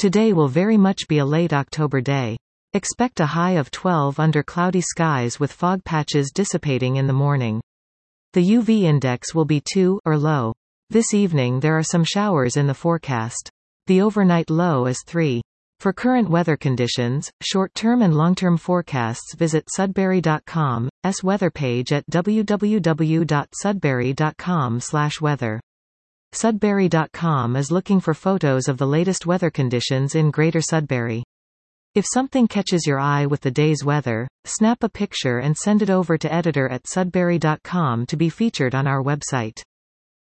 Today will very much be a late October day. Expect a high of 12 under cloudy skies with fog patches dissipating in the morning. The UV index will be 2 or low. This evening there are some showers in the forecast. The overnight low is 3. For current weather conditions, short-term and long-term forecasts visit Sudbury.com's weather page at www.sudbury.com/weather. Sudbury.com is looking for photos of the latest weather conditions in Greater Sudbury. If something catches your eye with the day's weather, snap a picture and send it over to editor@sudbury.com to be featured on our website.